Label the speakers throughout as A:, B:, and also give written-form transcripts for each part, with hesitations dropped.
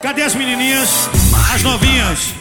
A: Cadê as menininhas? As novinhas?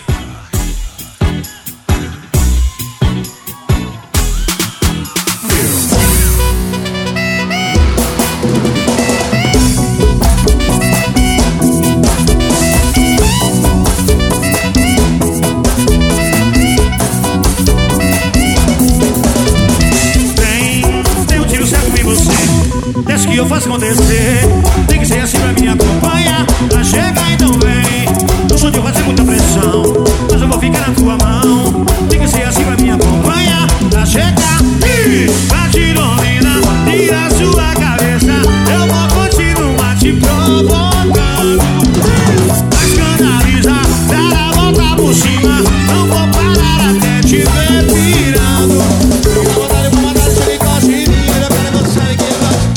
A: Tem um tiro certo em você. Desce que eu faço acontecer. Tem que ser assim pra me acompanhar. Pra chegar então vem. No som de eu fazer muita pressão, mas eu vou ficar na tua mão. Tem que ser assim pra me acompanhar. Pra chegar e pra te dominar. Tira a sua cabeça. Eu vou continuar te provocando. Pra escandalizar, dar a volta por cima. Não vou parar até te ver virando. Eu vou mandar você me goste de mim. Eu quero você sabe que eu gosto.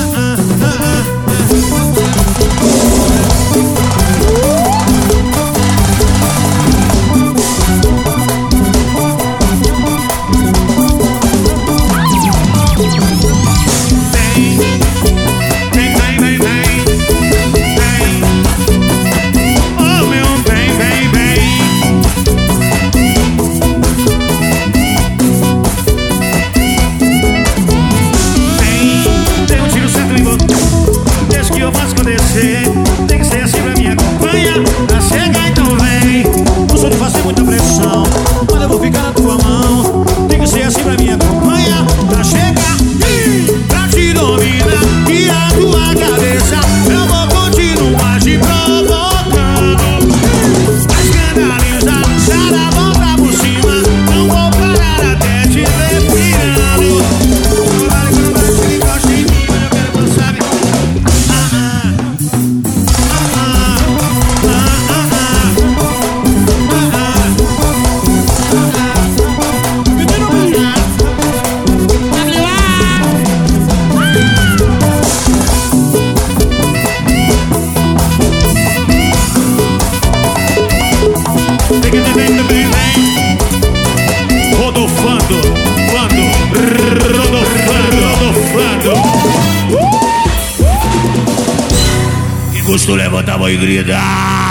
A: Tem que ser assim pra me acompanhar. Pra chegar então vem. Não sou de fazer muita pressão, mas eu vou ficar na tua mão. Tem que ser assim pra me acompanhar. Pra chegar e pra te dominar. E a tua cabeça eu vou continuar te provocando. Pra escandalizar, dar a volta por cima. Não vou parar até te ver pirando. Quando você gosta de mim, mas eu quero passar. Rodofando. Quem gostou, levanta a mão e grita.